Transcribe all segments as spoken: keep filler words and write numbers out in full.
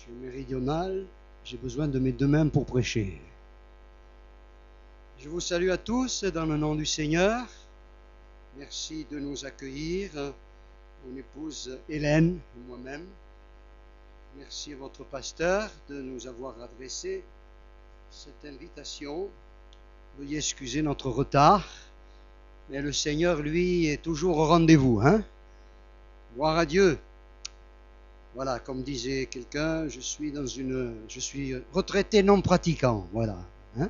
Je suis méridional, j'ai besoin de mes deux mains pour prêcher. Je vous salue à tous dans le nom du Seigneur. Merci de nous accueillir, mon épouse Hélène et moi-même. Merci à votre pasteur de nous avoir adressé cette invitation. Veuillez excuser notre retard, mais le Seigneur, lui, est toujours au rendez-vous. Hein? Gloire à Dieu. Voilà, comme disait quelqu'un, je suis dans une, je suis retraité non pratiquant. Voilà. Hein?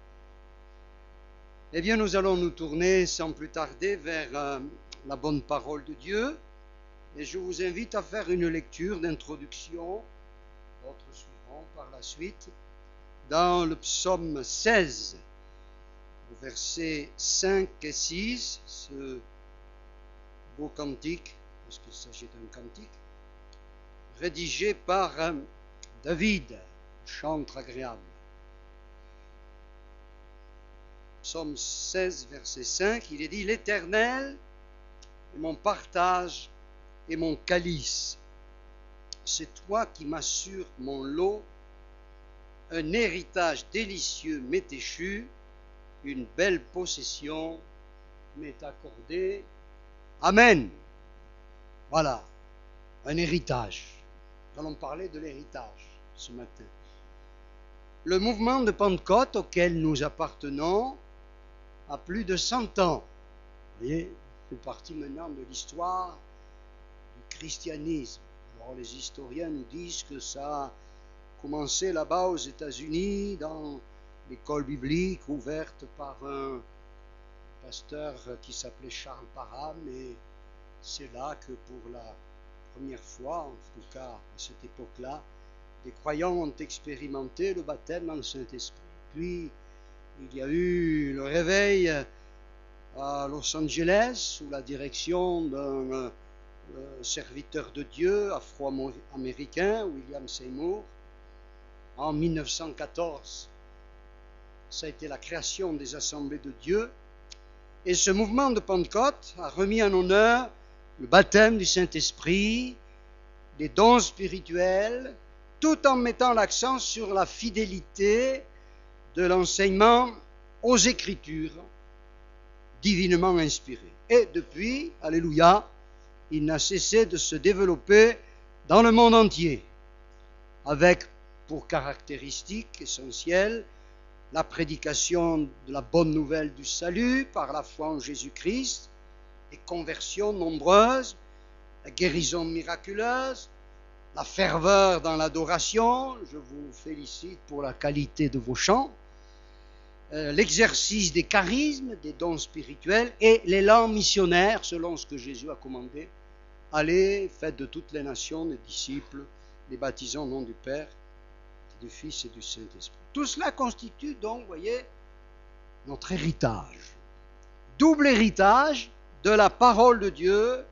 Eh bien, nous allons nous tourner sans plus tarder vers euh, la bonne parole de Dieu. Et je vous invite à faire une lecture d'introduction, votre suivant par la suite, dans le psaume seize, au versets cinq et six, ce beau cantique, parce qu'il s'agit d'un cantique, rédigé par euh, David, chantre agréable. Psaume seize, verset cinq, il est dit « L'Éternel est mon partage et mon calice. C'est toi qui m'assures mon lot, un héritage délicieux m'est échu, une belle possession m'est accordée. Amen. » Voilà, un héritage. Nous allons parler de l'héritage ce matin. Le mouvement de Pentecôte auquel nous appartenons a plus de cent ans. Vous voyez, c'est partie maintenant de l'histoire du christianisme. Alors les historiens nous disent que ça a commencé là-bas aux États-Unis, dans l'école biblique ouverte par un pasteur qui s'appelait Charles Parham, et c'est là que pour la première fois, en tout cas à cette époque-là, les croyants ont expérimenté le baptême dans le Saint-Esprit. Puis, il y a eu le réveil à Los Angeles, sous la direction d'un euh, serviteur de Dieu afro-américain, William Seymour. En mille neuf cent quatorze, ça a été la création des Assemblées de Dieu. Et ce mouvement de Pentecôte a remis en honneur le baptême du Saint-Esprit, les dons spirituels, tout en mettant l'accent sur la fidélité de l'enseignement aux Écritures, divinement inspirées. Et depuis, alléluia, il n'a cessé de se développer dans le monde entier, avec pour caractéristique essentielle la prédication de la bonne nouvelle du salut par la foi en Jésus-Christ, les conversions nombreuses, la guérison miraculeuse, la ferveur dans l'adoration, je vous félicite pour la qualité de vos chants, euh, l'exercice des charismes, des dons spirituels et l'élan missionnaire selon ce que Jésus a commandé. Allez, faites de toutes les nations des disciples, les baptisant au nom du Père, du Fils et du Saint-Esprit. Tout cela constitue donc, vous voyez, notre héritage. Double héritage de la parole de Dieu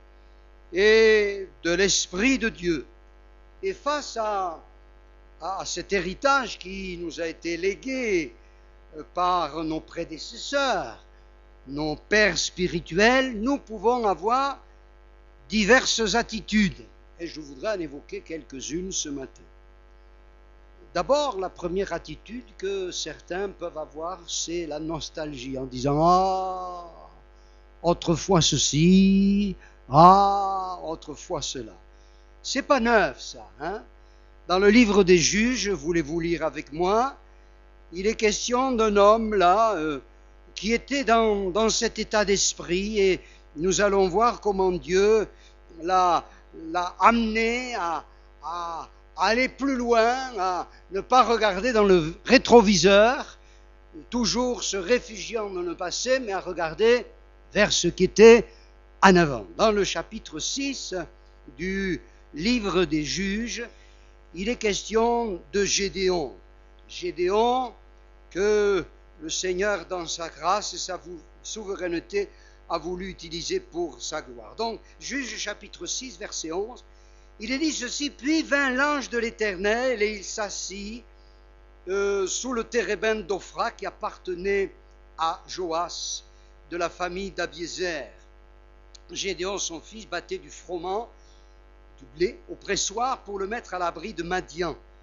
et de l'Esprit de Dieu. Et face à, à cet héritage qui nous a été légué par nos prédécesseurs, nos pères spirituels, nous pouvons avoir diverses attitudes. Et je voudrais en évoquer quelques-unes ce matin. D'abord, la première attitude que certains peuvent avoir, c'est la nostalgie, en disant « Ah, autrefois ceci, ah, autrefois cela ». C'est pas neuf, ça. Hein? Dans le livre des Juges, voulez-vous lire avec moi, il est question d'un homme là euh, qui était dans, dans cet état d'esprit, et nous allons voir comment Dieu l'a, l'a amené à, à, à aller plus loin, à ne pas regarder dans le rétroviseur, toujours se réfugiant dans le passé, mais à regarder vers ce qui était en avant. Dans le chapitre six du livre des Juges, il est question de Gédéon. Gédéon que le Seigneur, dans sa grâce et sa souveraineté, a voulu utiliser pour sa gloire. Donc, Juges chapitre six, verset onze, il est dit ceci, « Puis vint l'ange de l'Éternel et il s'assit euh, sous le térébinthe d'Ophra qui appartenait à Joas, de la famille d'Abiézer. Gédéon, son fils, battait du froment, du blé, au pressoir pour le mettre à l'abri de Madian.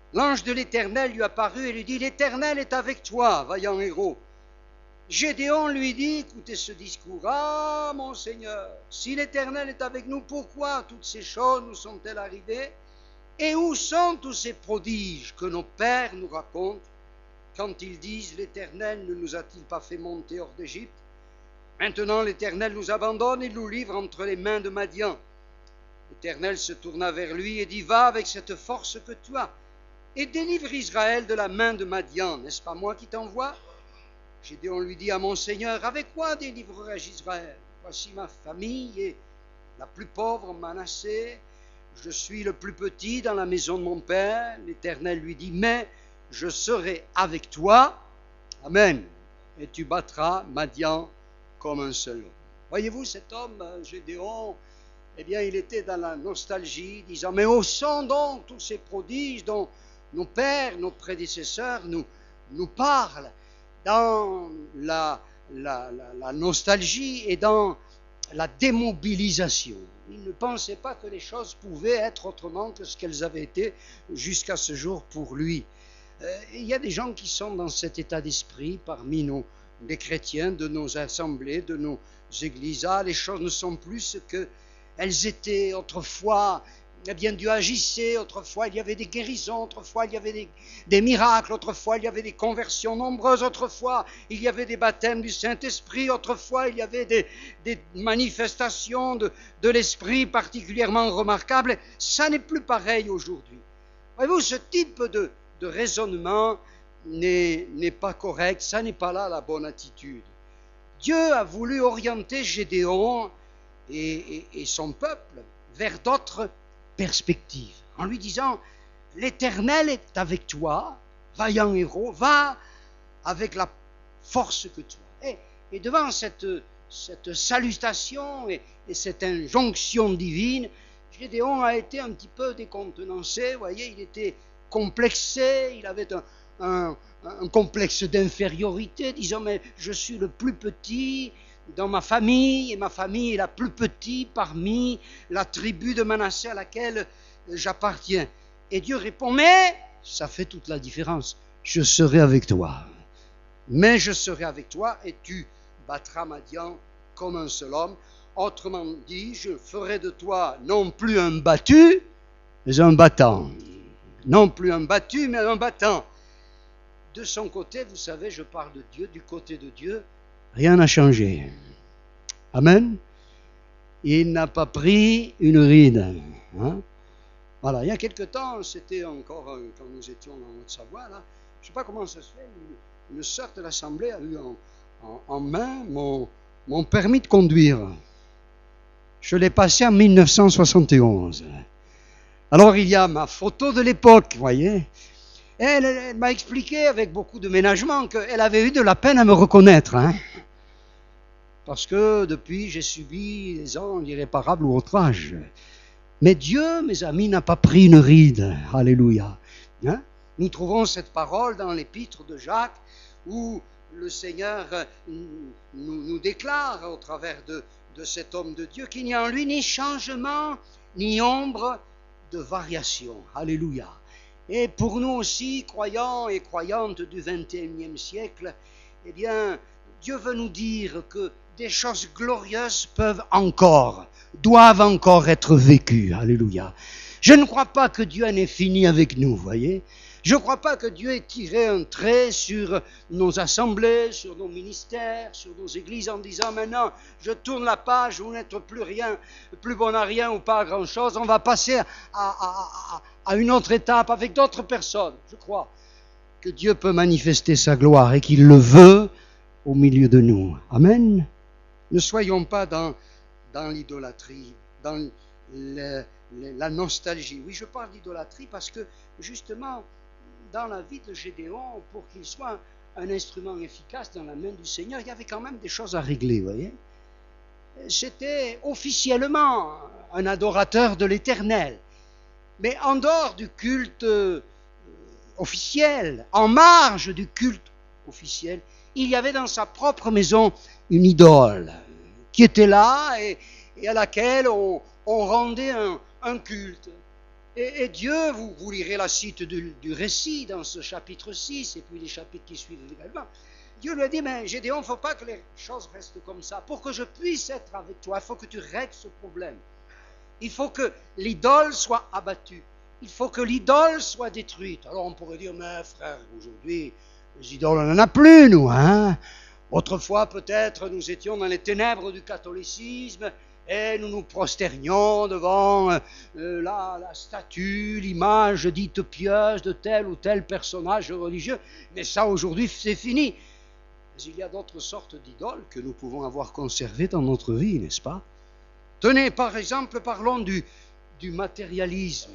L'ange de l'Éternel lui apparut et lui dit, l'Éternel est avec toi, vaillant héros. Gédéon lui dit, écoutez ce discours, ah mon Seigneur, si l'Éternel est avec nous, pourquoi toutes ces choses nous sont-elles arrivées? Et où sont tous ces prodiges que nos pères nous racontent quand ils disent, l'Éternel ne nous a-t-il pas fait monter hors d'Égypte? Maintenant l'Éternel nous abandonne et nous livre entre les mains de Madian. L'Éternel se tourna vers lui et dit, va avec cette force que tu as et délivre Israël de la main de Madian. N'est-ce pas moi qui t'envoie? Gédéon lui dit à mon Seigneur, avec quoi délivrerai-je Israël? Voici ma famille est la plus pauvre, Manassé. Je suis le plus petit dans la maison de mon père. L'Éternel lui dit, mais je serai avec toi. Amen. Et tu battras Madian comme un seul homme. Voyez-vous, cet homme, Gédéon, eh bien, il était dans la nostalgie, disant, mais où sont donc tous ces prodiges dont nos pères, nos prédécesseurs nous, nous parlent, dans la, la, la, la nostalgie et dans la démobilisation. Il ne pensait pas que les choses pouvaient être autrement que ce qu'elles avaient été jusqu'à ce jour pour lui. Euh, il y a des gens qui sont dans cet état d'esprit parmi nous, les chrétiens de nos assemblées, de nos églises. Ah, les choses ne sont plus ce qu'elles étaient autrefois. Eh bien, Dieu agissait, autrefois il y avait des guérisons, autrefois il y avait des, des miracles, autrefois il y avait des conversions nombreuses, autrefois il y avait des baptêmes du Saint-Esprit, autrefois il y avait des, des manifestations de, de l'Esprit particulièrement remarquables. Ça n'est plus pareil aujourd'hui. Voyez-vous, ce type de, de raisonnement n'est, n'est pas correct, ça n'est pas là la bonne attitude. Dieu a voulu orienter Gédéon et, et, et son peuple vers d'autres perspective, en lui disant, l'Éternel est avec toi, vaillant héros, va avec la force que tu as. Et, et devant cette, cette salutation et, et cette injonction divine, Gédéon a été un petit peu décontenancé, vous voyez, il était complexé, il avait un, un, un complexe d'infériorité, disant, mais je suis le plus petit dans ma famille, et ma famille est la plus petite parmi la tribu de Manassé à laquelle j'appartiens. Et Dieu répond, mais ça fait toute la différence. Je serai avec toi. Mais je serai avec toi et tu battras Madian comme un seul homme. Autrement dit, je ferai de toi non plus un battu, mais un battant. Non plus un battu, mais un battant. De son côté, vous savez, je parle de Dieu, du côté de Dieu, rien n'a changé. Amen. Il n'a pas pris une ride. Hein? Voilà, il y a quelque temps, c'était encore quand nous étions en Haute-Savoie, là, je ne sais pas comment ça se fait, une, une sœur de l'Assemblée a eu en, en, en main mon, mon permis de conduire. Je l'ai passé en mille neuf cent soixante et onze. Alors il y a ma photo de l'époque, vous voyez. Et elle, elle m'a expliqué avec beaucoup de ménagement qu'elle avait eu de la peine à me reconnaître. Hein, parce que depuis, j'ai subi des ans irréparables ou outrages. Mais Dieu, mes amis, n'a pas pris une ride. Alléluia. Hein? Nous trouvons cette parole dans l'épître de Jacques où le Seigneur nous, nous déclare au travers de, de cet homme de Dieu qu'il n'y a en lui ni changement, ni ombre de variation. Alléluia. Et pour nous aussi, croyants et croyantes du vingt et unième siècle, eh bien, Dieu veut nous dire que des choses glorieuses peuvent encore, doivent encore être vécues. Alléluia. Je ne crois pas que Dieu en ait fini avec nous, voyez. Je ne crois pas que Dieu ait tiré un trait sur nos assemblées, sur nos ministères, sur nos églises en disant maintenant, je tourne la page, vous n'êtes plus rien, plus bon à rien ou pas à grand chose, on va passer à, à, à, à une autre étape avec d'autres personnes. Je crois que Dieu peut manifester sa gloire et qu'il le veut au milieu de nous. Amen. Ne soyons pas dans, dans l'idolâtrie, dans le, le, la nostalgie. Oui, je parle d'idolâtrie parce que justement, dans la vie de Gédéon, pour qu'il soit un instrument efficace dans la main du Seigneur, il y avait quand même des choses à régler, vous voyez. C'était officiellement un adorateur de l'Éternel. Mais en dehors du culte euh, officiel, en marge du culte officiel, il y avait dans sa propre maison une idole qui était là et, et à laquelle on, on rendait un, un culte. Et, et Dieu, vous, vous lirez la suite du, du récit dans ce chapitre six, et puis les chapitres qui suivent également. Dieu lui a dit, mais Gédéon, il ne faut pas que les choses restent comme ça. Pour que je puisse être avec toi, il faut que tu règles ce problème. Il faut que l'idole soit abattue. Il faut que l'idole soit détruite. Alors on pourrait dire, mais frère, aujourd'hui, les idoles, on n'en a plus, nous, hein. Autrefois, peut-être, nous étions dans les ténèbres du catholicisme et nous nous prosternions devant euh, la, la statue, l'image dite pieuse de tel ou tel personnage religieux. Mais ça, aujourd'hui, c'est fini. Mais il y a d'autres sortes d'idoles que nous pouvons avoir conservées dans notre vie, n'est-ce pas? Tenez, par exemple, parlons du, du matérialisme.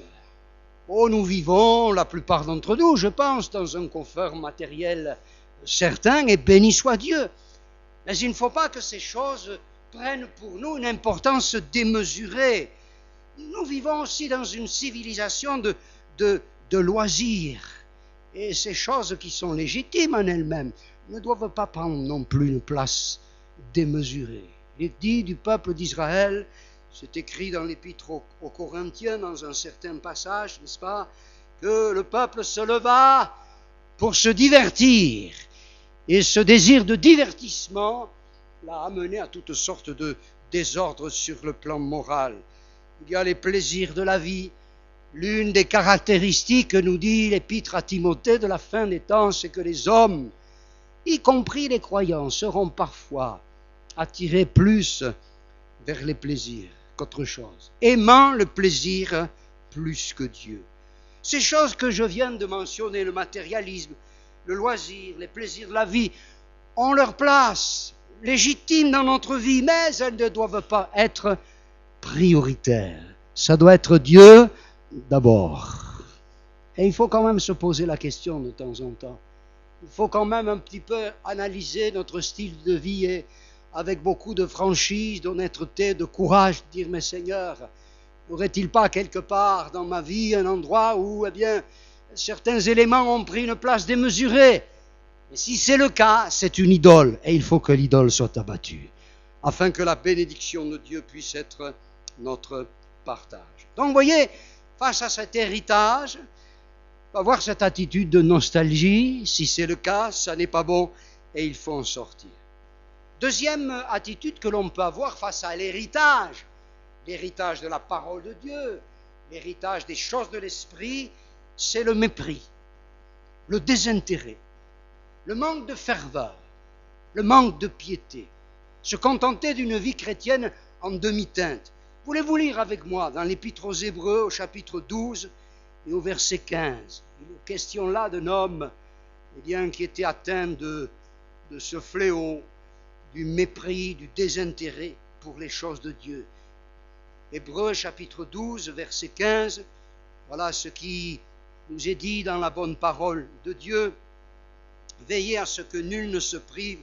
Oh, nous vivons, la plupart d'entre nous, je pense, dans un confort matériel certain, et béni soit Dieu. Mais il ne faut pas que ces choses prennent pour nous une importance démesurée. Nous vivons aussi dans une civilisation de, de, de loisirs. Et ces choses qui sont légitimes en elles-mêmes ne doivent pas prendre non plus une place démesurée. Il est dit du peuple d'Israël, c'est écrit dans l'épître aux, aux Corinthiens, dans un certain passage, n'est-ce pas, que le peuple se leva pour se divertir. Et ce désir de divertissement l'a amené à toutes sortes de désordres sur le plan moral. Il y a les plaisirs de la vie. L'une des caractéristiques, nous dit l'épître à Timothée de la fin des temps, c'est que les hommes, y compris les croyants, seront parfois attirés plus vers les plaisirs qu'autre chose, aimant le plaisir plus que Dieu. Ces choses que je viens de mentionner, le matérialisme, le loisir, les plaisirs de la vie, ont leur place légitime dans notre vie, mais elles ne doivent pas être prioritaires. Ça doit être Dieu d'abord. Et il faut quand même se poser la question de temps en temps. Il faut quand même un petit peu analyser notre style de vie et avec beaucoup de franchise, d'honnêteté, de courage, dire, mais Seigneur, n'aurait-il pas quelque part dans ma vie un endroit où, eh bien, certains éléments ont pris une place démesurée? Et si c'est le cas, c'est une idole, et il faut que l'idole soit abattue, afin que la bénédiction de Dieu puisse être notre partage. Donc, vous voyez, face à cet héritage, on va avoir cette attitude de nostalgie. Si c'est le cas, ça n'est pas bon, et il faut en sortir. Deuxième attitude que l'on peut avoir face à l'héritage, l'héritage de la parole de Dieu, l'héritage des choses de l'esprit, c'est le mépris, le désintérêt, le manque de ferveur, le manque de piété, se contenter d'une vie chrétienne en demi-teinte. Voulez-vous lire avec moi dans l'Épître aux Hébreux au chapitre douze et au verset quinze? Il est question là d'un homme eh bien, qui était atteint de, de ce fléau, du mépris, du désintérêt pour les choses de Dieu. Hébreux chapitre douze, verset quinze, voilà ce qui nous est dit dans la bonne parole de Dieu. Veillez à ce que nul ne se prive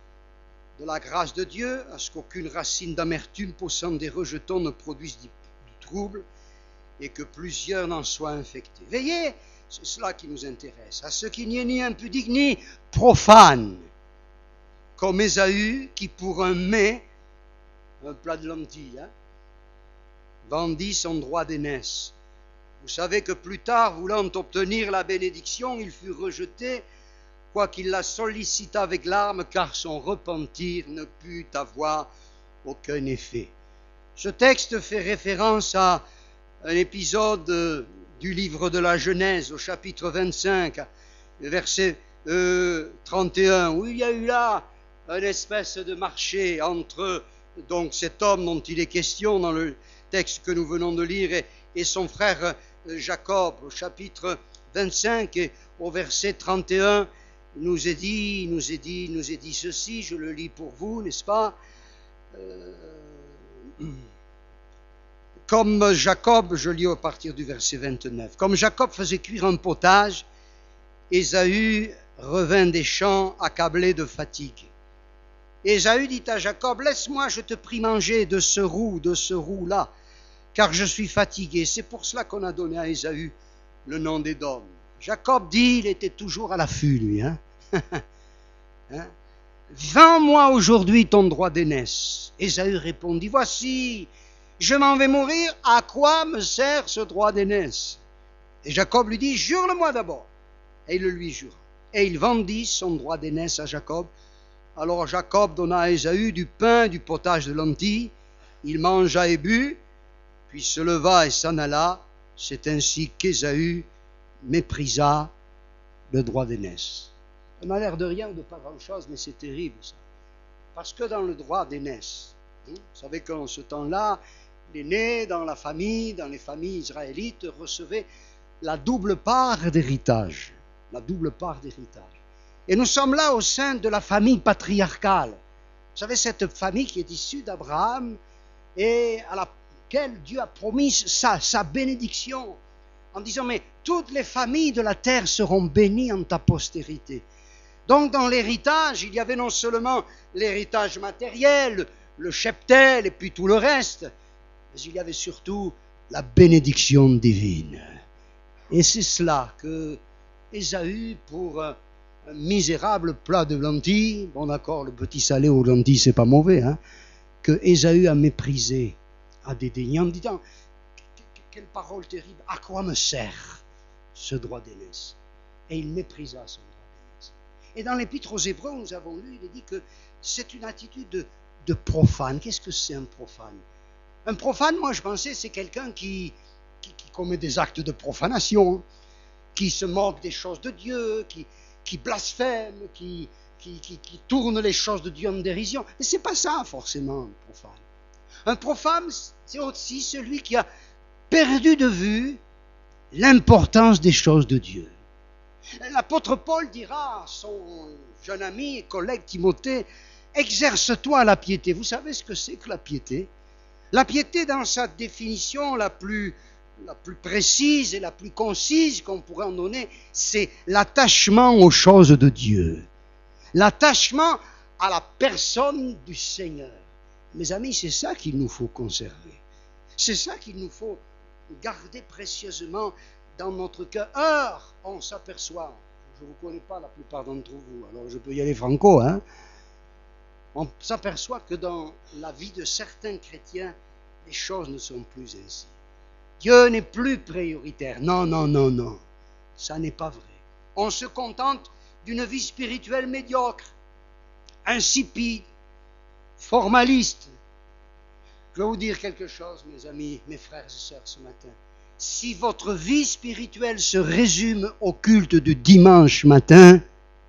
de la grâce de Dieu, à ce qu'aucune racine d'amertume poussant des rejetons ne produise du, du trouble, et que plusieurs n'en soient infectés. Veillez, c'est cela qui nous intéresse, à ce qu'il n'y ait ni impudique ni profane, comme Ésaü, qui pour un mets, un plat de lentilles, hein, vendit son droit d'aînesse. Vous savez que plus tard, voulant obtenir la bénédiction, il fut rejeté, quoiqu'il la sollicita avec larmes, car son repentir ne put avoir aucun effet. Ce texte fait référence à un épisode du livre de la Genèse, au chapitre vingt-cinq, verset euh, trente et un, où il y a eu là une espèce de marché entre donc cet homme dont il est question dans le texte que nous venons de lire et, et son frère Jacob. Au chapitre vingt-cinq et au verset trente et un, il nous est dit, il nous est dit, il nous est dit ceci, je le lis pour vous, n'est-ce pas? euh, Comme Jacob, je lis à partir du verset vingt-neuf, comme Jacob faisait cuire un potage, Ésaü revint des champs accablé de fatigue. Ésaü dit à Jacob, laisse-moi, je te prie, manger de ce roux, de ce roux-là, car je suis fatigué. C'est pour cela qu'on a donné à Ésaü le nom d'Édom. Jacob dit, il était toujours à l'affût, lui. Hein hein Vends-moi aujourd'hui ton droit d'aînesse. Ésaü répondit, voici, je m'en vais mourir, à quoi me sert ce droit d'aînesse? Et Jacob lui dit, jure-le-moi d'abord. Et il le lui jura. Et il vendit son droit d'aînesse à Jacob. Alors Jacob donna à Ésaü du pain, du potage de lentilles. Il mangea et but, puis se leva et s'en alla. C'est ainsi qu'Ésaü méprisa le droit d'aînesse. Ça n'a l'air de rien, de pas grand-chose, mais c'est terrible ça. Parce que dans le droit d'aînesse, hein, vous savez qu'en ce temps-là, l'aîné dans la famille, dans les familles israélites, recevait la double part d'héritage. La double part d'héritage. Et nous sommes là au sein de la famille patriarcale. Vous savez, cette famille qui est issue d'Abraham et à laquelle Dieu a promis sa, sa bénédiction en disant, mais toutes les familles de la terre seront bénies en ta postérité. Donc dans l'héritage, il y avait non seulement l'héritage matériel, le cheptel et puis tout le reste, mais il y avait surtout la bénédiction divine. Et c'est cela que Ésaü, pour un misérable plat de lentilles, bon d'accord, le petit salé aux lentilles, c'est pas mauvais, hein, que Ésaü a méprisé, a dédaigné en disant, quelle parole terrible, à quoi me sert ce droit d'aînesse? Et il méprisa son droit d'aînesse. Et dans l'épître aux Hébreux, nous avons lu, il est dit que c'est une attitude de, de profane. Qu'est-ce que c'est un profane? Un profane, moi je pensais, c'est quelqu'un qui, qui, qui commet des actes de profanation, qui se moque des choses de Dieu, qui, qui blasphème, qui, qui, qui, qui tourne les choses de Dieu en dérision. Mais ce n'est pas ça forcément un profane. Un profane, c'est aussi celui qui a perdu de vue l'importance des choses de Dieu. L'apôtre Paul dira à son jeune ami et collègue Timothée, exerce-toi la piété. Vous savez ce que c'est que la piété? La piété, dans sa définition la plus, la plus précise et la plus concise qu'on pourrait en donner, c'est l'attachement aux choses de Dieu. L'attachement à la personne du Seigneur. Mes amis, c'est ça qu'il nous faut conserver. C'est ça qu'il nous faut garder précieusement dans notre cœur. Or, on s'aperçoit, je ne vous connais pas la plupart d'entre vous, alors je peux y aller franco, hein. On s'aperçoit que dans la vie de certains chrétiens, les choses ne sont plus ainsi. Dieu n'est plus prioritaire. Non, non, non, non. Ça n'est pas vrai. On se contente d'une vie spirituelle médiocre, insipide, formaliste. Je vais vous dire quelque chose, mes amis, mes frères et sœurs, ce matin. Si votre vie spirituelle se résume au culte du dimanche matin,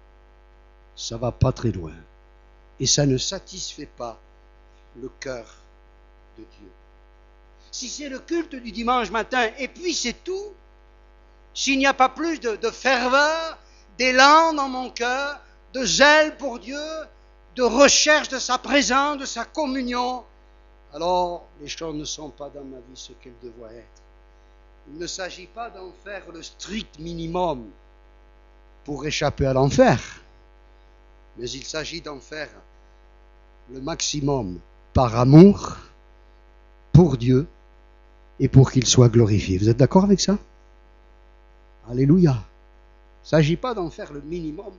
ça ne va pas très loin. Et ça ne satisfait pas le cœur de Dieu. Si c'est le culte du dimanche matin, et puis c'est tout, s'il n'y a pas plus de, de ferveur, d'élan dans mon cœur, de zèle pour Dieu, de recherche de sa présence, de sa communion, alors les choses ne sont pas dans ma vie ce qu'elles devraient être. Il ne s'agit pas d'en faire le strict minimum pour échapper à l'enfer, mais il s'agit d'en faire le maximum par amour pour Dieu et pour qu'il soit glorifié. Vous êtes d'accord avec ça? Alléluia. Il ne s'agit pas d'en faire le minimum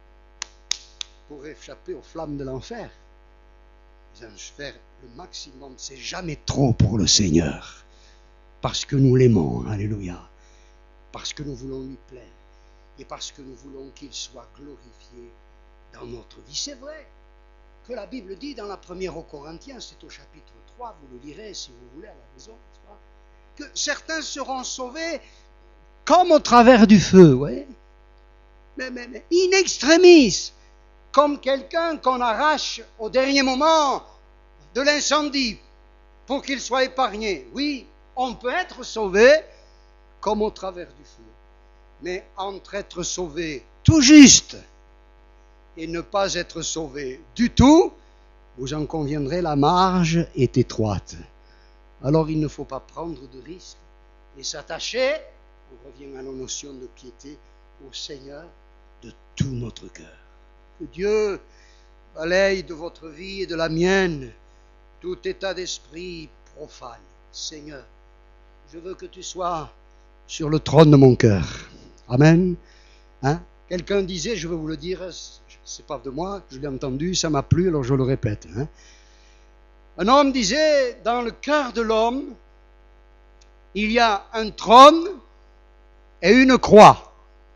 pour échapper aux flammes de l'enfer. Mais d'en faire le maximum, c'est jamais trop pour le Seigneur. Parce que nous l'aimons, alléluia. Parce que nous voulons lui plaire. Et parce que nous voulons qu'il soit glorifié dans notre vie. C'est vrai que la Bible dit dans la première aux Corinthiens, c'est au chapitre trois, vous le lirez si vous voulez à la maison, que certains seront sauvés comme au travers du feu, ouais. mais, mais, mais in extremis, comme quelqu'un qu'on arrache au dernier moment de l'incendie pour qu'il soit épargné. Oui, on peut être sauvé comme au travers du feu. Mais entre être sauvé tout juste et ne pas être sauvé du tout, vous en conviendrez, la marge est étroite. Alors il ne faut pas prendre de risques et s'attacher, on revient à la notion de piété, au Seigneur de tout notre cœur. Que Dieu balaye de votre vie et de la mienne tout état d'esprit profane. Seigneur, je veux que tu sois sur le trône de mon cœur. Amen. Hein? Quelqu'un disait, je veux vous le dire, c'est pas de moi, je l'ai entendu, ça m'a plu, alors je le répète. Hein? Un homme disait, dans le cœur de l'homme, il y a un trône et une croix.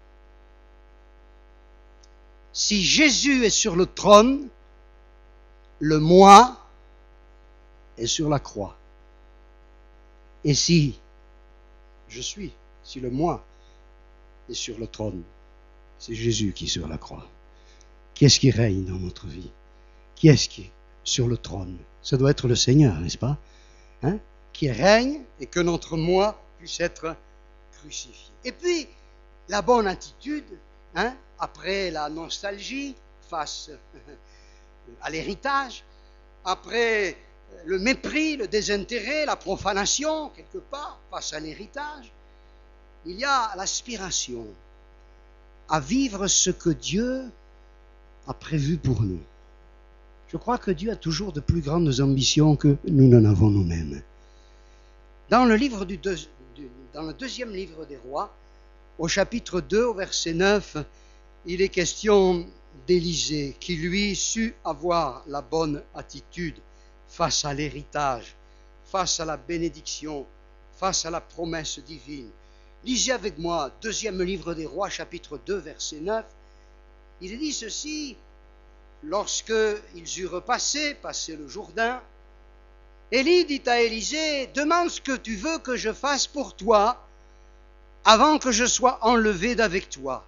Si Jésus est sur le trône, le moi est sur la croix. Et si je suis, si le moi est sur le trône, c'est Jésus qui est sur la croix. Qui est-ce qui règne dans notre vie? Qui est-ce qui est sur le trône? Ça doit être le Seigneur, n'est-ce pas? Hein? Qui règne et que notre moi puisse être crucifié. Et puis, la bonne attitude, hein, après la nostalgie face à l'héritage, après le mépris, le désintérêt, la profanation, quelque part, face à l'héritage, il y a l'aspiration à vivre ce que Dieu a prévu pour nous. Je crois que Dieu a toujours de plus grandes ambitions que nous n'en avons nous-mêmes. Dans le, livre du deux, du, dans le deuxième livre des rois, au chapitre deux, au verset neuf, il est question d'Élisée, qui lui sut avoir la bonne attitude face à l'héritage, face à la bénédiction, face à la promesse divine. Lisez avec moi, deuxième livre des rois, chapitre deux, verset neuf. Il est dit ceci: lorsque ils eurent passé, passé le Jourdain, Élie dit à Élisée, demande ce que tu veux que je fasse pour toi avant que je sois enlevé d'avec toi.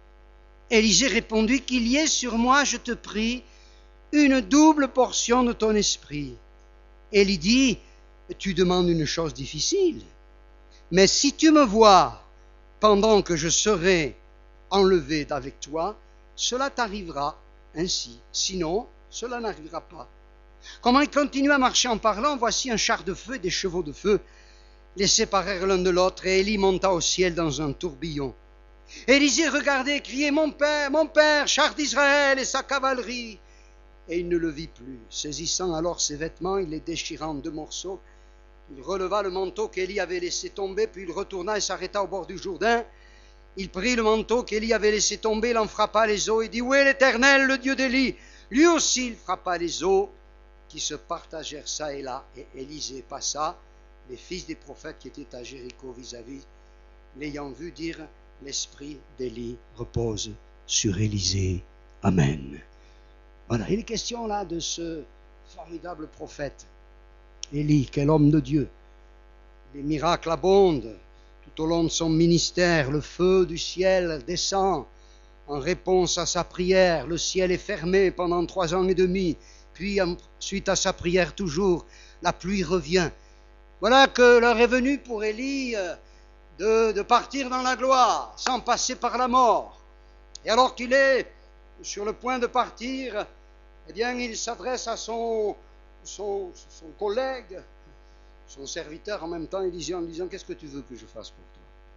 Élisée répondit, qu'il y ait sur moi, je te prie, une double portion de ton esprit. Élie dit, tu demandes une chose difficile, mais si tu me vois pendant que je serai enlevé d'avec toi, cela t'arrivera ainsi, sinon cela n'arrivera pas. Comment il continue à marcher en parlant, voici un char de feu et des chevaux de feu les séparèrent l'un de l'autre, et Élie monta au ciel dans un tourbillon. Élisée regardait et criait, mon père, mon père, char d'Israël et sa cavalerie. Et il ne le vit plus. Saisissant alors ses vêtements, il les déchira en deux morceaux. Il releva le manteau qu'Élie avait laissé tomber, puis il retourna et s'arrêta au bord du Jourdain. Il prit le manteau qu'Élie avait laissé tomber, il en frappa les eaux et dit, où est l'Éternel, le Dieu d'Élie? Lui aussi il frappa les eaux qui se partagèrent çà et là, et Élisée passa. Les fils des prophètes qui étaient à Jéricho vis-à-vis, l'ayant vu, dirent, l'esprit d'Élie repose sur Élisée. Amen. Voilà, il est question là de ce formidable prophète. Élie, quel homme de Dieu. Les miracles abondent tout au long de son ministère. Le feu du ciel descend en réponse à sa prière. Le ciel est fermé pendant trois ans et demi. Puis, suite à sa prière toujours, la pluie revient. Voilà que l'heure est venue pour Élie de, de partir dans la gloire, sans passer par la mort. Et alors qu'il est sur le point de partir, eh bien, il s'adresse à son, son, son collègue, son serviteur en même temps, il disait, en disant, qu'est-ce que tu veux que je fasse pour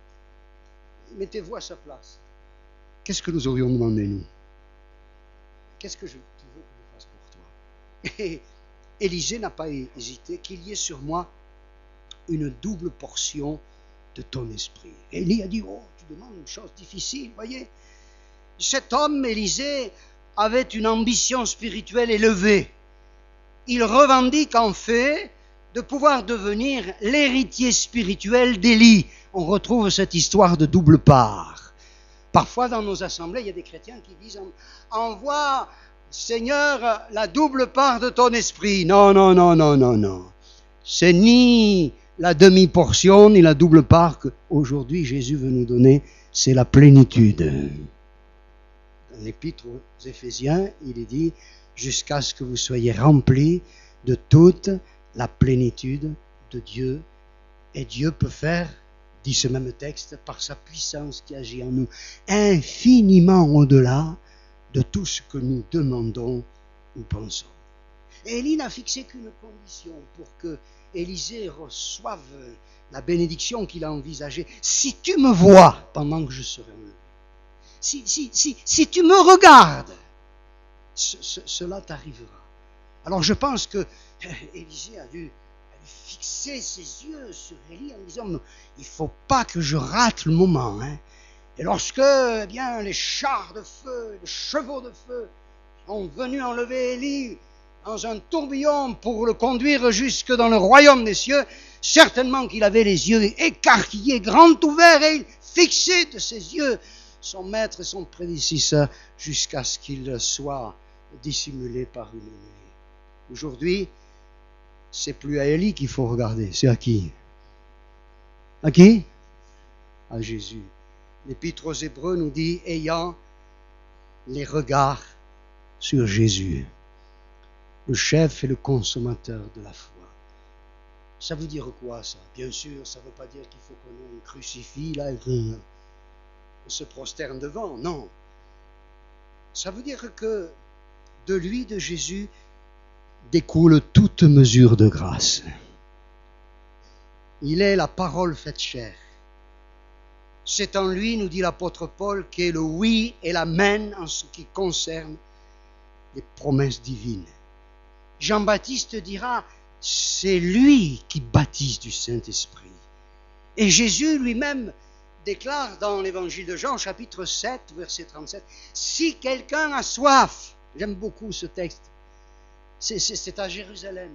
toi? Mettez-vous à sa place. Qu'est-ce que nous aurions demandé, nous? Qu'est-ce que je, tu veux que je fasse pour toi? Et Élisée n'a pas hésité, qu'il y ait sur moi une double portion de ton esprit. Élie a dit, oh, tu demandes une chose difficile, voyez. Cet homme, Élisée, avait une ambition spirituelle élevée. Il revendique en fait de pouvoir devenir l'héritier spirituel d'Élie. On retrouve cette histoire de double part. Parfois dans nos assemblées, il y a des chrétiens qui disent, envoie, Seigneur, la double part de ton esprit. Non, non, non, non, non, non. C'est ni la demi-portion, ni la double part qu'aujourd'hui Jésus veut nous donner, c'est la plénitude. Dans l'épître aux Éphésiens, il est dit, jusqu'à ce que vous soyez remplis de toute la plénitude de Dieu. Et Dieu peut faire, dit ce même texte, par sa puissance qui agit en nous, infiniment au-delà de tout ce que nous demandons ou pensons. Et Élie n'a fixé qu'une condition pour que Élisée reçoive la bénédiction qu'il a envisagée. Si tu me vois pendant que je serai enlevé, si, si, si, si tu me regardes, ce, ce, cela t'arrivera. Alors je pense que Élisée a dû, a dû fixer ses yeux sur Élie en disant, il ne faut pas que je rate le moment. Hein. Et lorsque eh bien, les chars de feu, les chevaux de feu sont venus enlever Élie, dans un tourbillon pour le conduire jusque dans le royaume des cieux, certainement qu'il avait les yeux écarquillés, grands ouverts, et il fixait de ses yeux son maître et son prédécesseur jusqu'à ce qu'il soit dissimulé par une nuit. Aujourd'hui, c'est plus à Élie qu'il faut regarder, c'est à qui? À qui? À Jésus. L'Épître aux Hébreux nous dit « ayant les regards sur Jésus, le chef et le consommateur de la foi. » Ça veut dire quoi ça? Bien sûr, ça ne veut pas dire qu'il faut qu'on ait un crucifix là et qu'on se prosterne devant, non. Ça veut dire que de lui, de Jésus, découle toute mesure de grâce. Il est la parole faite chair. C'est en lui, nous dit l'apôtre Paul, qu'est le oui et l'amen en ce qui concerne les promesses divines. Jean-Baptiste dira, c'est lui qui baptise du Saint-Esprit. Et Jésus lui-même déclare dans l'évangile de Jean, chapitre sept, verset trente-sept, si quelqu'un a soif, j'aime beaucoup ce texte, c'est, c'est, c'est à Jérusalem,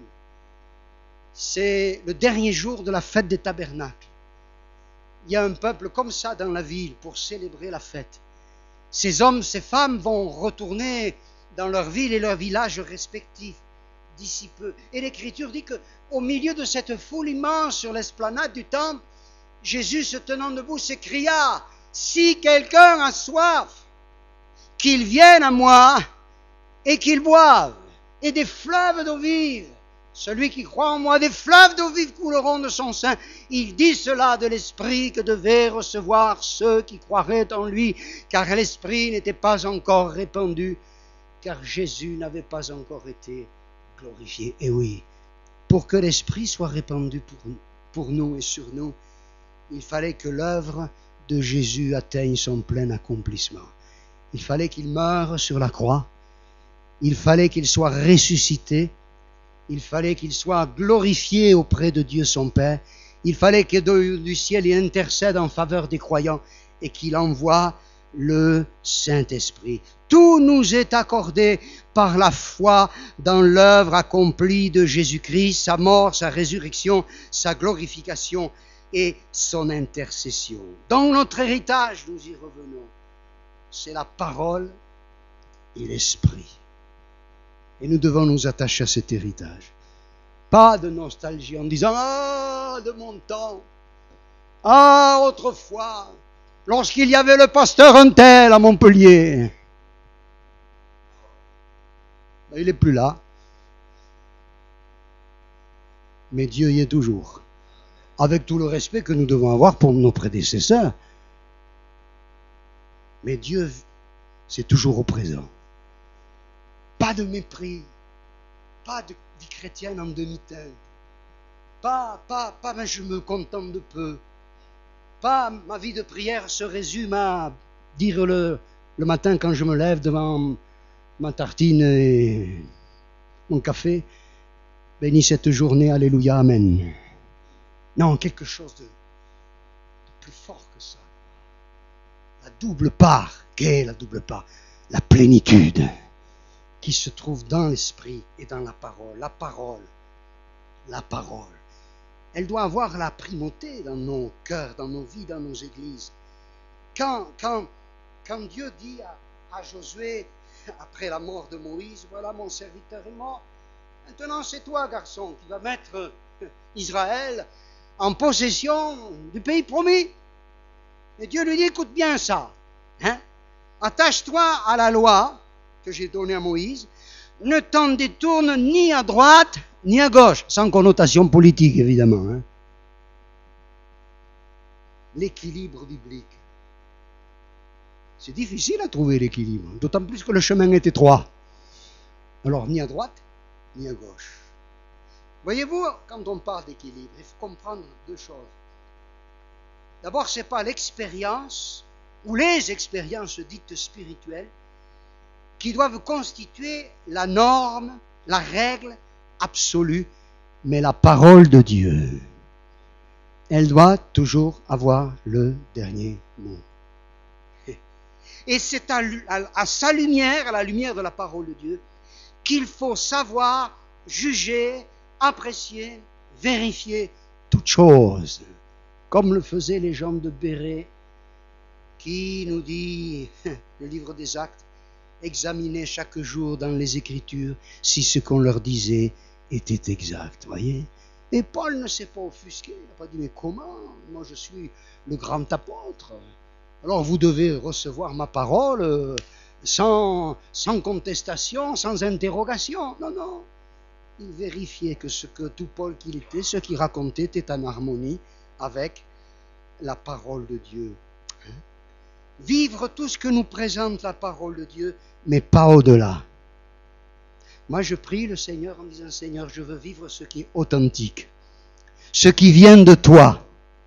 c'est le dernier jour de la fête des tabernacles. Il y a un peuple comme ça dans la ville pour célébrer la fête. Ces hommes, ces femmes vont retourner dans leur ville et leur village respectifs d'ici peu. Et l'Écriture dit qu'au milieu de cette foule immense sur l'esplanade du temple, Jésus, se tenant debout, s'écria, « Si quelqu'un a soif, qu'il vienne à moi et qu'il boive, et des fleuves d'eau vive. Celui qui croit en moi, des fleuves d'eau vive couleront de son sein. » Il dit cela de l'Esprit que devaient recevoir ceux qui croiraient en lui, car l'Esprit n'était pas encore répandu, car Jésus n'avait pas encore été glorifié. Et oui, pour que l'Esprit soit répandu pour, pour nous et sur nous, il fallait que l'œuvre de Jésus atteigne son plein accomplissement. Il fallait qu'il meure sur la croix. Il fallait qu'il soit ressuscité. Il fallait qu'il soit glorifié auprès de Dieu son Père. Il fallait que de, du ciel il intercède en faveur des croyants et qu'il envoie le Saint-Esprit. Tout nous est accordé par la foi dans l'œuvre accomplie de Jésus-Christ, sa mort, sa résurrection, sa glorification et son intercession. Dans notre héritage, nous y revenons. C'est la parole et l'esprit. Et nous devons nous attacher à cet héritage. Pas de nostalgie en disant « Ah, de mon temps, ah, autrefois, lorsqu'il y avait le pasteur un tel à Montpellier. » Ben, il n'est plus là. Mais Dieu y est toujours. Avec tout le respect que nous devons avoir pour nos prédécesseurs. Mais Dieu, c'est toujours au présent. Pas de mépris, pas de vie chrétienne en demi-teinte, pas, pas, pas, mais je me contente de peu, pas ma vie de prière se résume à dire le, le matin quand je me lève devant ma tartine et mon café, bénis cette journée, alléluia, amen. Non, quelque chose de, de plus fort que ça. La double part, qu'est la double part? La plénitude qui se trouve dans l'esprit et dans la parole. La parole, la parole. Elle doit avoir la primauté dans nos cœurs, dans nos vies, dans nos églises. Quand, quand, quand Dieu dit à, à Josué, après la mort de Moïse, voilà mon serviteur est mort, maintenant c'est toi, garçon, qui vas mettre Israël en possession du pays promis. Et Dieu lui dit, écoute bien ça, hein? Attache-toi à la loi que j'ai donnée à Moïse, ne t'en détourne ni à droite ni à gauche, sans connotation politique évidemment. Hein? L'équilibre biblique. C'est difficile à trouver l'équilibre, d'autant plus que le chemin est étroit. Alors ni à droite ni à gauche. Voyez-vous, quand on parle d'équilibre, il faut comprendre deux choses. D'abord, ce n'est pas l'expérience ou les expériences dites spirituelles qui doivent constituer la norme, la règle absolue, mais la parole de Dieu. Elle doit toujours avoir le dernier mot. Et c'est à, à, à sa lumière, à la lumière de la parole de Dieu, qu'il faut savoir, juger, apprécier, vérifier toutes choses, comme le faisaient les gens de Béret, qui nous dit, le livre des Actes, examiner chaque jour dans les Écritures si ce qu'on leur disait était exact, voyez. Et Paul ne s'est pas offusqué, il n'a pas dit, mais comment? Moi je suis le grand apôtre, alors vous devez recevoir ma parole sans, sans contestation, sans interrogation. Non, non. Il vérifiait que ce que tout Paul qu'il était, ce qu'il racontait était en harmonie avec la parole de Dieu. Vivre tout ce que nous présente la parole de Dieu, mais pas au-delà. Moi, je prie le Seigneur en disant, Seigneur, je veux vivre ce qui est authentique, ce qui vient de toi,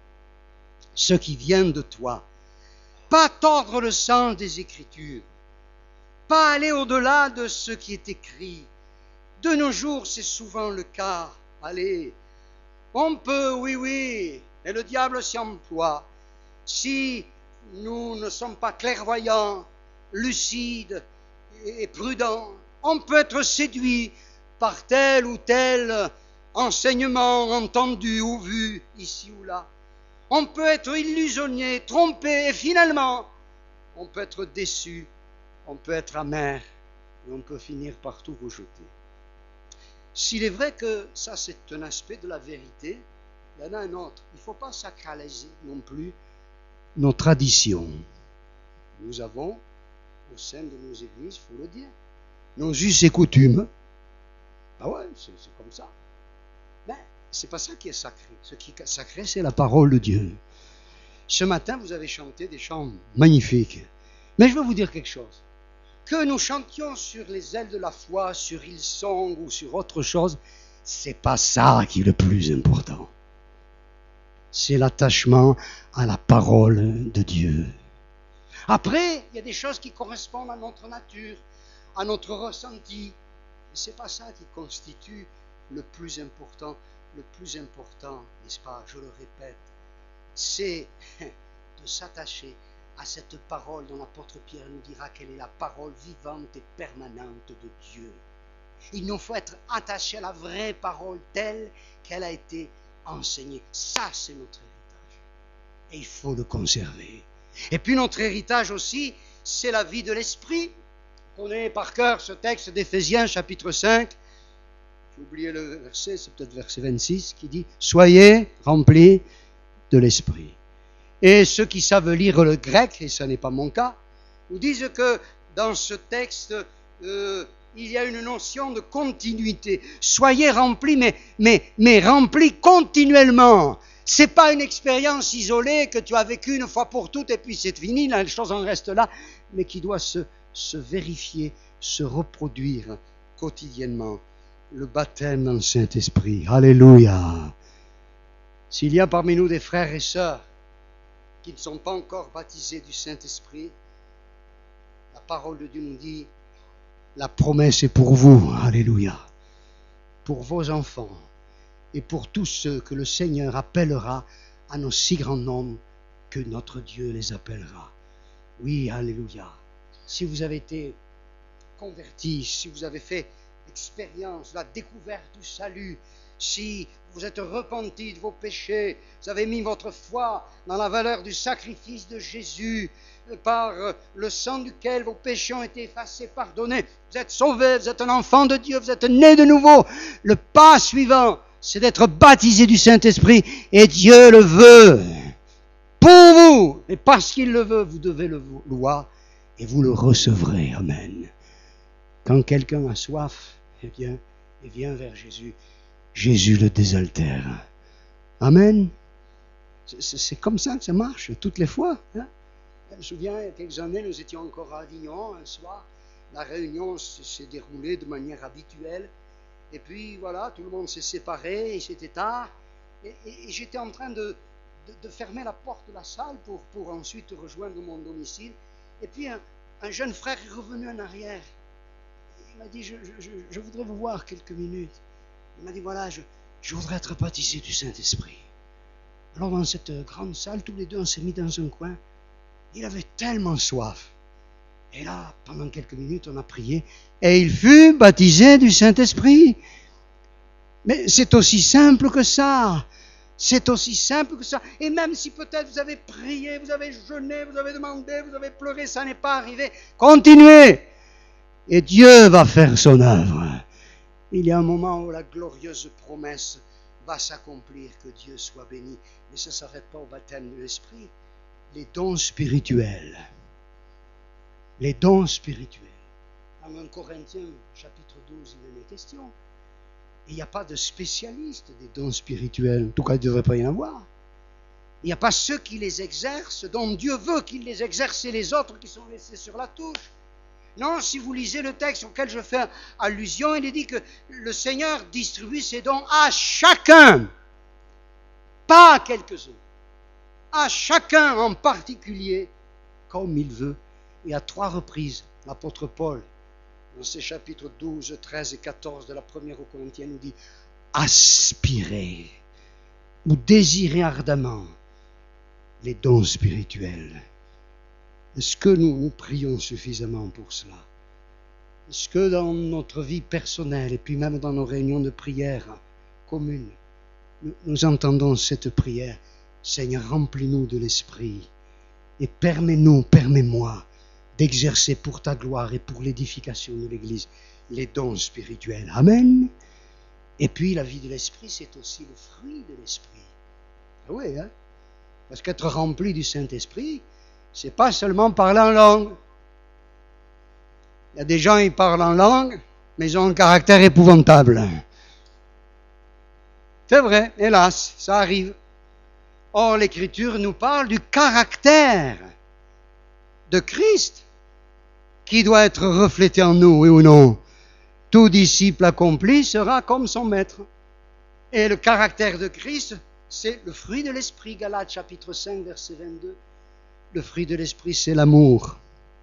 ce qui vient de toi. Pas tordre le sens des Écritures, pas aller au-delà de ce qui est écrit. De nos jours, c'est souvent le cas. Allez, on peut, oui, oui, et le diable s'y emploie. Si nous ne sommes pas clairvoyants, lucides et prudents, on peut être séduit par tel ou tel enseignement entendu ou vu ici ou là. On peut être illusionné, trompé, et finalement, on peut être déçu, on peut être amer, et on peut finir par tout rejeter. S'il est vrai que ça, c'est un aspect de la vérité, il y en a un autre. Il ne faut pas sacraliser non plus nos traditions. Nous avons, au sein de nos églises, il faut le dire, nos us et coutumes. Ah ouais, c'est, c'est comme ça. Mais c'est pas ça qui est sacré. Ce qui est sacré, c'est la parole de Dieu. Ce matin, vous avez chanté des chants magnifiques. Mais je veux vous dire quelque chose. Que nous chantions sur les ailes de la foi, sur Hillsong ou sur autre chose, c'est pas ça qui est le plus important. C'est l'attachement à la parole de Dieu. Après, il y a des choses qui correspondent à notre nature, à notre ressenti. Et c'est pas ça qui constitue le plus important. Le plus important, n'est-ce pas, je le répète, c'est de s'attacher à cette parole dont l'apôtre Pierre nous dira qu'elle est la parole vivante et permanente de Dieu. Il nous faut être attachés à la vraie parole telle qu'elle a été enseignée. Ça, c'est notre héritage. Et il faut le conserver. Et puis notre héritage aussi, c'est la vie de l'esprit. Vous connaissez par cœur ce texte d'Éphésiens chapitre cinq. J'ai oublié le verset, c'est peut-être verset vingt-six, qui dit « Soyez remplis de l'esprit ». Et ceux qui savent lire le grec, et ce n'est pas mon cas, nous disent que dans ce texte, euh, il y a une notion de continuité. Soyez remplis, mais, mais, mais remplis continuellement. Ce n'est pas une expérience isolée que tu as vécue une fois pour toutes et puis c'est fini, là, les choses en restent là, mais qui doit se, se vérifier, se reproduire quotidiennement. Le baptême dans le Saint-Esprit. Alléluia. S'il y a parmi nous des frères et sœurs qui ne sont pas encore baptisés du Saint-Esprit, la parole de Dieu nous dit, la promesse est pour vous, alléluia, pour vos enfants et pour tous ceux que le Seigneur appellera à nos si grands nombres que notre Dieu les appellera. Oui, alléluia. Si vous avez été convertis, si vous avez fait l'expérience, la découverte du salut, si vous êtes repentis de vos péchés, vous avez mis votre foi dans la valeur du sacrifice de Jésus, par le sang duquel vos péchés ont été effacés, pardonnés, vous êtes sauvés, vous êtes un enfant de Dieu, vous êtes né de nouveau. Le pas suivant, c'est d'être baptisé du Saint-Esprit, et Dieu le veut pour vous, et parce qu'il le veut, vous devez le vouloir, et vous le recevrez. Amen. Quand quelqu'un a soif, eh bien, il vient vers Jésus. Jésus le désaltère. Amen. C'est, c'est comme ça que ça marche, toutes les fois. Hein? Je me souviens, il y a quelques années, nous étions encore à Avignon, un soir. La réunion s'est déroulée de manière habituelle. Et puis, voilà, tout le monde s'est séparé, et c'était tard. Et, et, et j'étais en train de, de, de fermer la porte de la salle pour, pour ensuite rejoindre mon domicile. Et puis, un, un jeune frère est revenu en arrière. Il m'a dit, je, je, je voudrais vous voir quelques minutes. Il m'a dit, voilà, je, je voudrais être baptisé du Saint-Esprit. Alors dans cette grande salle, tous les deux, on s'est mis dans un coin. Il avait tellement soif. Et là, pendant quelques minutes, on a prié. Et il fut baptisé du Saint-Esprit. Mais c'est aussi simple que ça. C'est aussi simple que ça. Et même si peut-être vous avez prié, vous avez jeûné, vous avez demandé, vous avez pleuré, ça n'est pas arrivé, continuez. Et Dieu va faire son œuvre. Il y a un moment où la glorieuse promesse va s'accomplir, que Dieu soit béni. Mais ça ne s'arrête pas au baptême de l'Esprit. Les dons spirituels. Les dons spirituels. En un Corinthiens, chapitre douze, il en est question. Il n'y a pas de spécialiste des dons spirituels. En tout cas, il ne devrait pas y en avoir. Il n'y a pas ceux qui les exercent, dont Dieu veut qu'ils les exercent, et les autres qui sont laissés sur la touche. Non, si vous lisez le texte auquel je fais allusion, il est dit que le Seigneur distribue ses dons à chacun, pas à quelques-uns, à chacun en particulier, comme il veut. Et à trois reprises, l'apôtre Paul, dans ses chapitres douze, treize et quatorze de la première aux Corinthiens, nous dit « Aspirez ou désirez ardemment les dons spirituels ». Est-ce que nous nous prions suffisamment pour cela? Est-ce que dans notre vie personnelle et puis même dans nos réunions de prière communes, nous, nous entendons cette prière? Seigneur, remplis-nous de l'Esprit et permets-nous, permets-moi d'exercer pour ta gloire et pour l'édification de l'Église les dons spirituels. Amen. Et puis la vie de l'Esprit, c'est aussi le fruit de l'Esprit. Ah oui, hein? Parce qu'être rempli du Saint-Esprit, c'est pas seulement parler en langue. Il y a des gens, ils parlent en langue, mais ils ont un caractère épouvantable. C'est vrai, hélas, ça arrive. Or, l'Écriture nous parle du caractère de Christ qui doit être reflété en nous, oui ou non? Tout disciple accompli sera comme son maître. Et le caractère de Christ, c'est le fruit de l'Esprit. Galates chapitre cinq, verset vingt-deux. Le fruit de l'Esprit, c'est l'amour.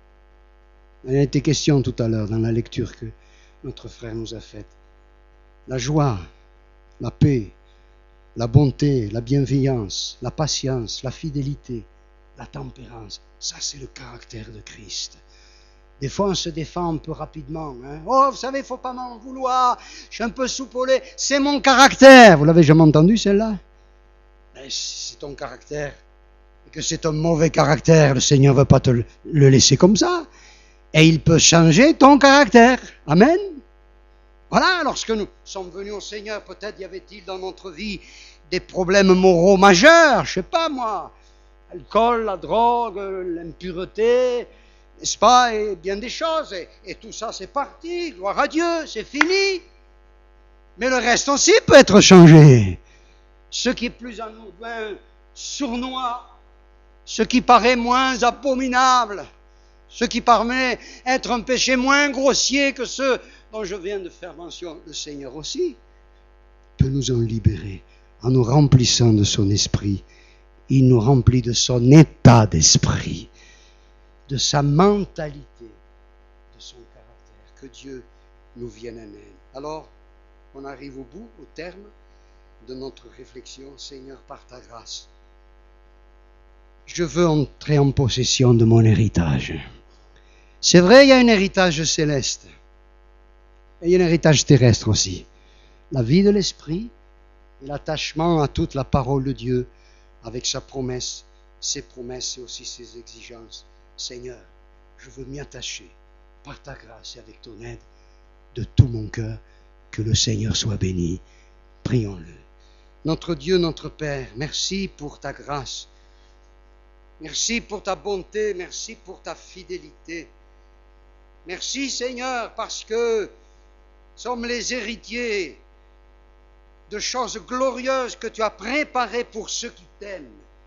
Il a été question tout à l'heure dans la lecture que notre frère nous a faite. La joie, la paix, la bonté, la bienveillance, la patience, la fidélité, la tempérance. Ça, c'est le caractère de Christ. Des fois, on se défend un peu rapidement. Hein. Oh, vous savez, il ne faut pas m'en vouloir. Je suis un peu soupolé. C'est mon caractère. Vous l'avez jamais entendu, celle-là? Mais si c'est ton caractère et que c'est un mauvais caractère, le Seigneur ne veut pas te le laisser comme ça. Et il peut changer ton caractère. Amen. Voilà, lorsque nous sommes venus au Seigneur, peut-être y avait-il dans notre vie des problèmes moraux majeurs, je ne sais pas moi, l'alcool, la drogue, l'impureté, n'est-ce pas, et bien des choses. Et, et tout ça, c'est parti, gloire à Dieu, c'est fini. Mais le reste aussi peut être changé. Ce qui est plus anodin, sournois, ce qui paraît moins abominable, ce qui paraît être un péché moins grossier que ceux dont je viens de faire mention, le Seigneur aussi peut nous en libérer en nous remplissant de son esprit. Il nous remplit de son état d'esprit, de sa mentalité, de son caractère. Que Dieu nous vienne en aide. Alors, on arrive au bout, au terme de notre réflexion. Seigneur, par ta grâce, je veux entrer en possession de mon héritage. C'est vrai, il y a un héritage céleste. Et il y a un héritage terrestre aussi. La vie de l'esprit et l'attachement à toute la parole de Dieu avec sa promesse, ses promesses et aussi ses exigences. Seigneur, je veux m'y attacher par ta grâce et avec ton aide de tout mon cœur. Que le Seigneur soit béni. Prions-le. Notre Dieu, notre Père, merci pour ta grâce. Merci pour ta bonté. Merci pour ta fidélité. Merci Seigneur parce que nous sommes les héritiers de choses glorieuses que tu as préparées pour ceux qui t'aiment.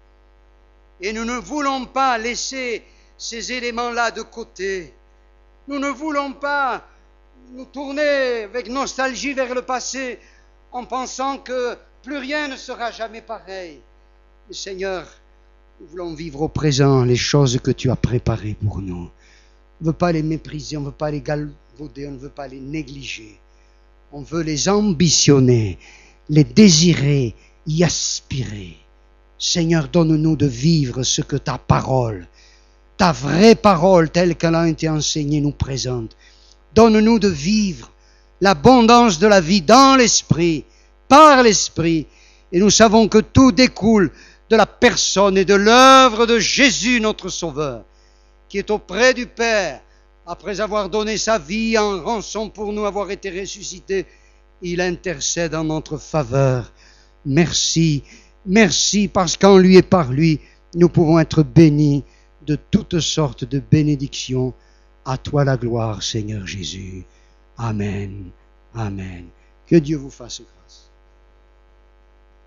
Et nous ne voulons pas laisser ces éléments-là de côté. Nous ne voulons pas nous tourner avec nostalgie vers le passé en pensant que plus rien ne sera jamais pareil. Mais Seigneur, nous voulons vivre au présent les choses que tu as préparées pour nous. On ne veut pas les mépriser, on ne veut pas les galvauder, on ne veut pas les négliger. On veut les ambitionner, les désirer, y aspirer. Seigneur, donne-nous de vivre ce que ta parole, ta vraie parole telle qu'elle a été enseignée nous présente. Donne-nous de vivre l'abondance de la vie dans l'Esprit, par l'Esprit. Et nous savons que tout découle de la personne et de l'œuvre de Jésus, notre Sauveur, qui est auprès du Père. Après avoir donné sa vie en rançon pour nous, avoir été ressuscité, il intercède en notre faveur. Merci, merci, parce qu'en lui et par lui, nous pouvons être bénis de toutes sortes de bénédictions. À toi la gloire, Seigneur Jésus. Amen. Amen. Que Dieu vous fasse grâce.